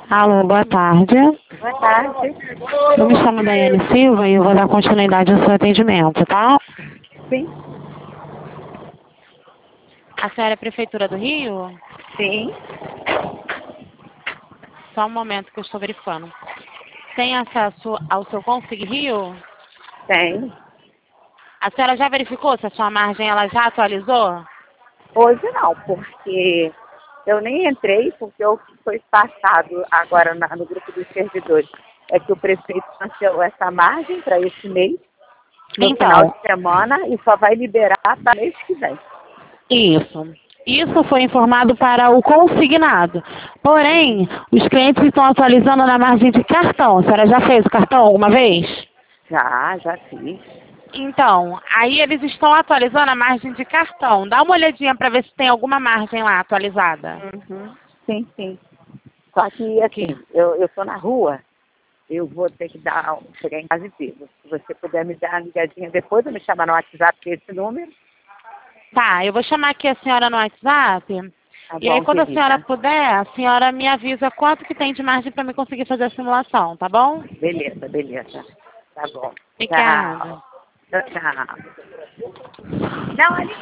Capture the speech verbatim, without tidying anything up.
Alô, boa tarde. Boa tarde. Eu me chamo Daiane Silva e eu vou dar continuidade ao seu atendimento, tá? Sim. A senhora é Prefeitura do Rio? Sim. Só um momento que eu estou verificando. Tem acesso ao seu Consig Rio? Tem. A senhora já verificou se a sua margem ela já atualizou? Hoje não, porque eu nem entrei, porque o que foi passado agora na- no grupo dos servidores é que o prefeito cancelou essa margem para esse mês, no final Então, de semana, e só vai liberar para mês que vem. isso. Isso foi informado para o consignado. Porém, Uhum. os clientes estão atualizando na margem de cartão. A senhora já fez o cartão alguma vez? Já, já fiz. Então, aí eles estão atualizando a margem de cartão. Dá uma olhadinha para ver se tem alguma margem lá atualizada. Uhum. Sim, sim. Só que, Aqui. assim, eu estou na rua, eu vou ter que dar, chegar em casa e ver. Se você puder me dar uma ligadinha depois, ou me chamar no WhatsApp, que é esse número, Tá, eu vou chamar aqui a senhora no WhatsApp. tá E aí, bom, quando a senhora querida. puder, a senhora me avisa quanto que tem de margem para me conseguir fazer a simulação, tá bom? Beleza, beleza. Tá bom. Obrigada. Tchau. Tchau, tchau. Não, ali